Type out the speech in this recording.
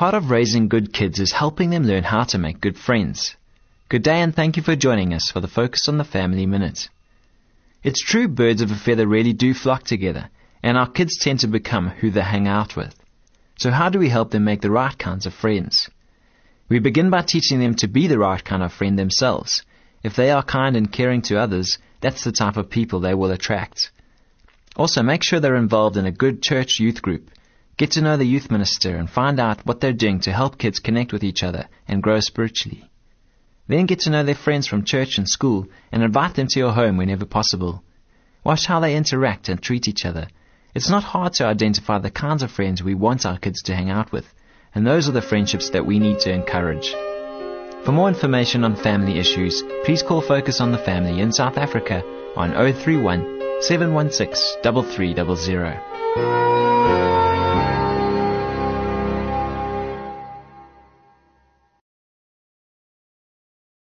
part of raising good kids is helping them learn how to make good friends. Good day and thank you for joining us for the Focus on the Family Minute. It's true birds of a feather really do flock together, and our kids tend to become who they hang out with. So how do we help them make the right kinds of friends? We begin by teaching them to be the right kind of friend themselves. If they are kind and caring to others, that's the type of people they will attract. Also, make sure they're involved in a good church youth group. Get to know the youth minister and find out what they're doing to help kids connect with each other and grow spiritually. Then get to know their friends from church and school and invite them to your home whenever possible. Watch how they interact and treat each other. It's not hard to identify the kinds of friends we want our kids to hang out with, and those are the friendships that we need to encourage. For more information on family issues, please call Focus on the Family in South Africa on 031 716 3300.